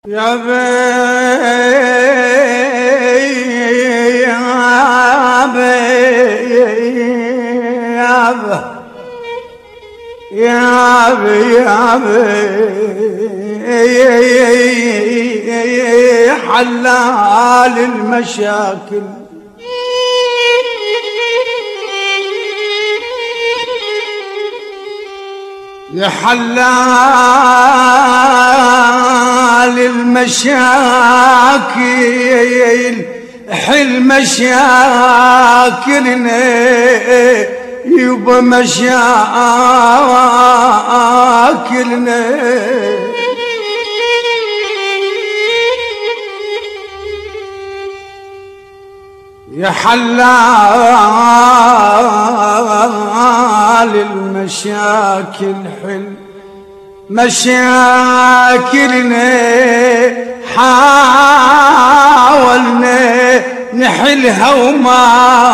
يا بي يا بي يا بي يا بي يا بي حلال المشاكل يا حلال المشاكل حل مشاكلنا يبا مشاكلنا يا حلال المشاكل حل مشاكلنا حاولنا نحلها وما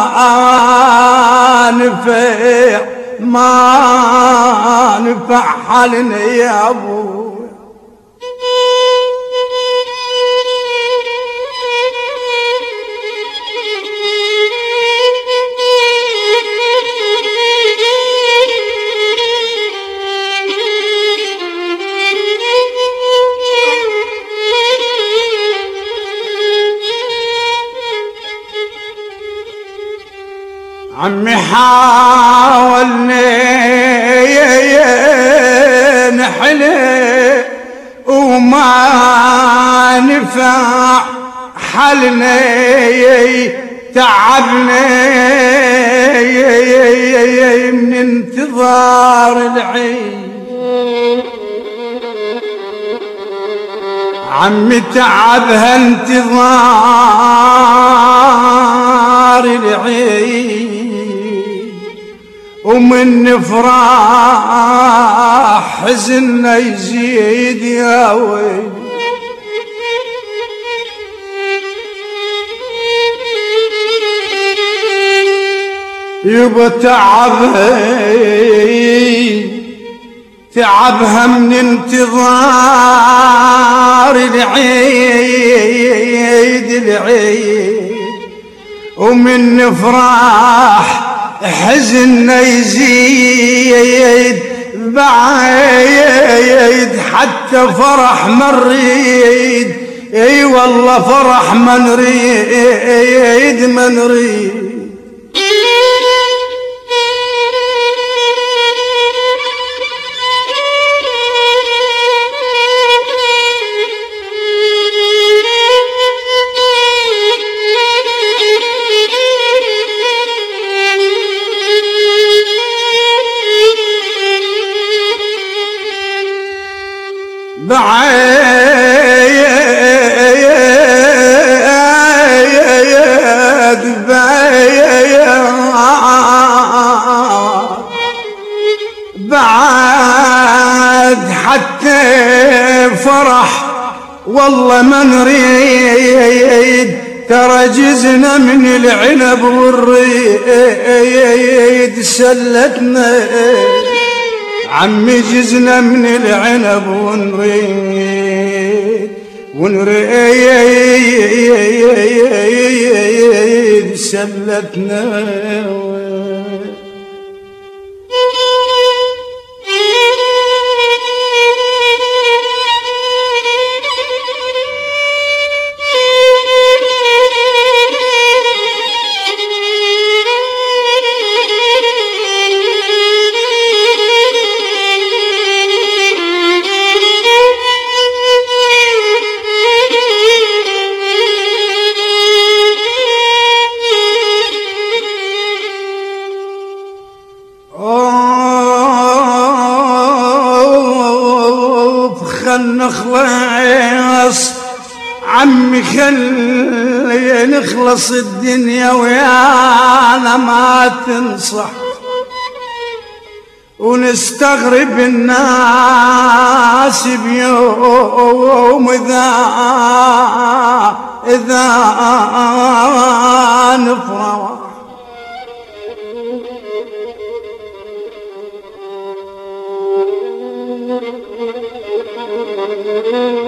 نفع حالنا يا ابو عمي حاولنا نحل وما نفع حلنا تعبنا من انتظار العين عمي تعبها انتظار العين ومن نفراح حزننا يزيد يا ويلي يبا تعبها من انتظار العيد ومن نفراح حزننا يزيد بعيد حتى فرح ما نريد اي والله فرح ما نريد بعد حتى فرح والله ما نريد ترى جزنا من العنب والريد سلتنا عمي جزنا من العنب ونريد سلتنا نخلص عمي خلي نخلص الدنيا ويانا ما تنصح ونستغرب الناس بيوم إذا نفرح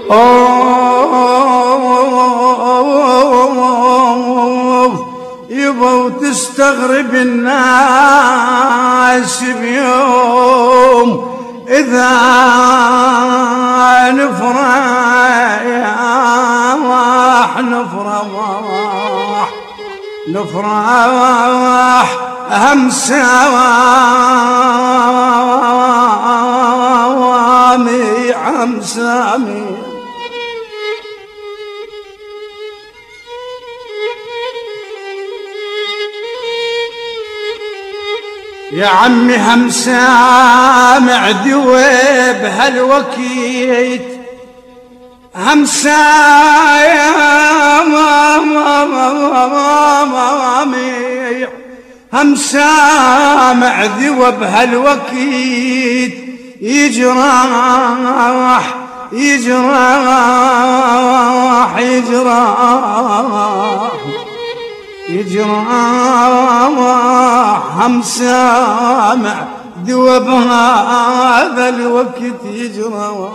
يبا وتستغرب الناس بيوم إذا نفرح أهم سامي يا عمي هم سامع دويب هالوكيت هم سامع ذوب هالوكيت يجرح هم سامع ذوب هذا الوقت يجرح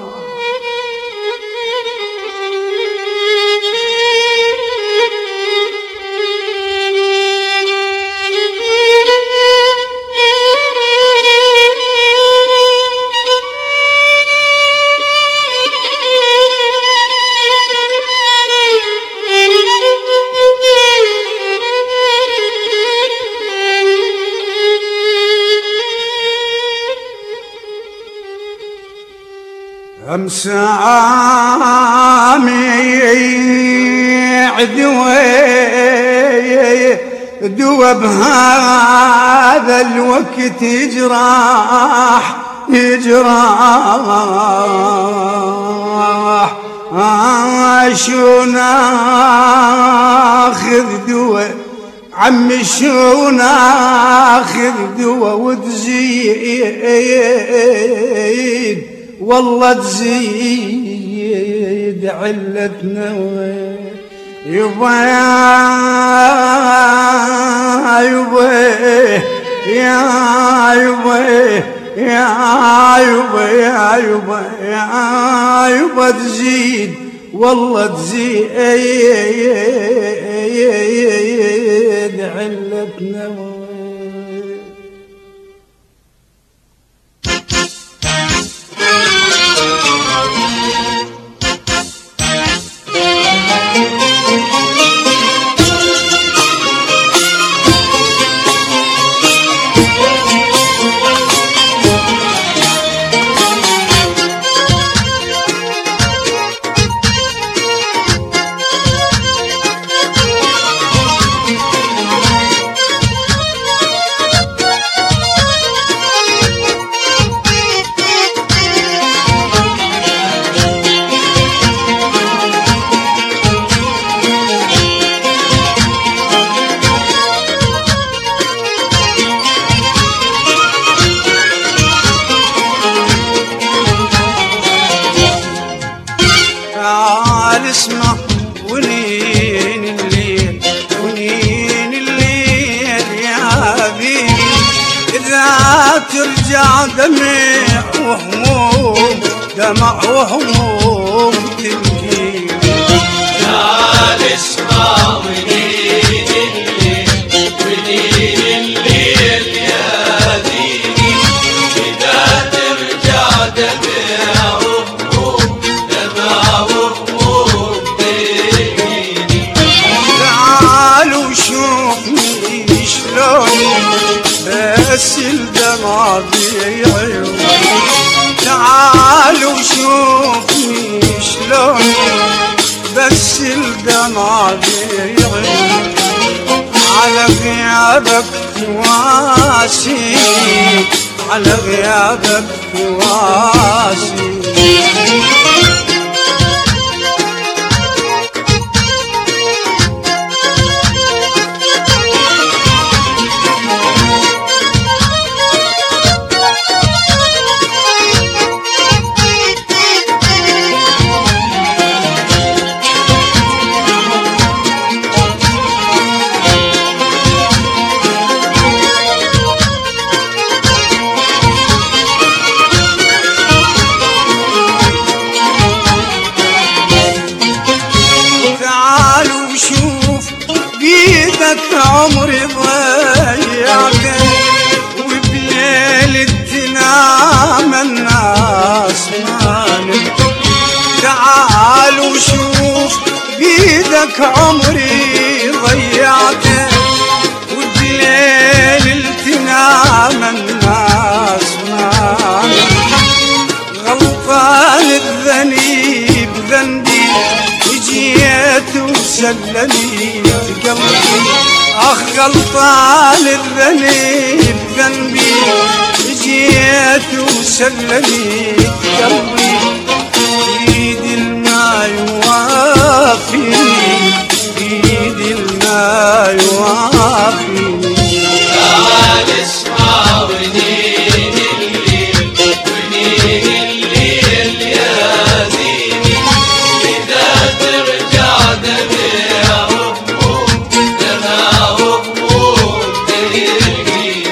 هم سامع دوب هذا الوقت يجرح شو ناخذ دوا عمي شو ناخذ دوا وتزيد والله تزيد علتنا يبا يبا تزيد والله تزيد علتنا اسمع ونين الليل يا حبيبي إذا ترجع دمع وهموم تبكيني تعال اسمع ونين الليل يا حبيبي إذا ترجع دمع بس الدمع بعيوني تعالوا شوفني شلون بس الدمع بعيوني على غيابك واسي على غيابك واسي وشوف بيدك عمري ضيعته، والليل تنام الناس نام. غلطان الذنب ذنبي جيت وسلميت قلبي، اخ غلطان الذنب ذنبي جيت وسلميت قلبي. بيد الماء يوافيني، بيد الماء يوافيني. تعال اسمع ونين الليل، ونين الليل يا زيني، إذا ترجع دمع هموم، دمع هموم تلقيني.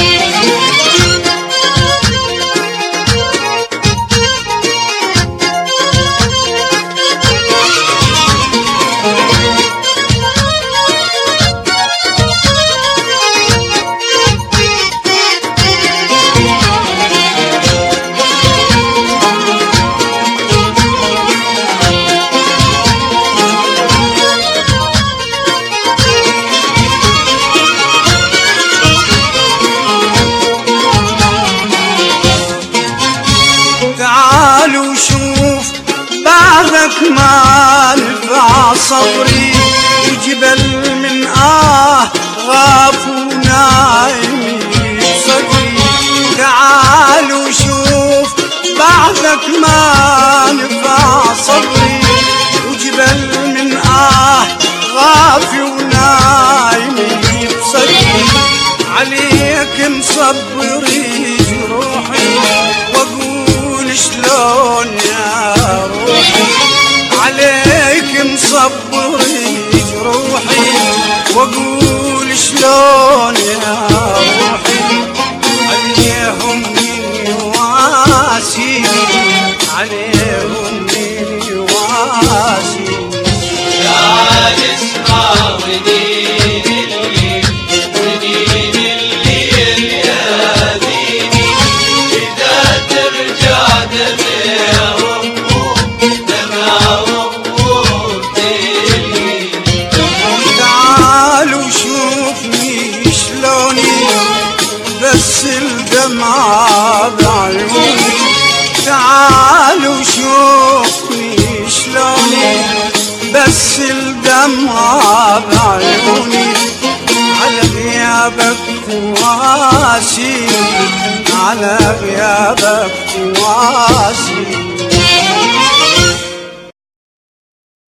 تعال وشوف بعدك ما نفع صبري، وجبل من غاف ونايم صدري. تعال وشوف بعدك ما نفع صبري، وجبل من غاف ونايم صدري. عليك مصبري جروحي واقول شلون يا روحي، عليك مصبري جروحي واقول شلون يا روحي. عليهم من يواسيني، عليهم من يواسيني. تعال اسمع ونين الليل، ونين الليل يا زيني، إذا ترجع دمع هموم، دمع هموم تلقيني. تعال وشوفني شلوني بس الدمعة بعيوني. تعال وشوفني شلوني بس الدمعة بعيوني. على غيابك واسي، على غيابك واسي.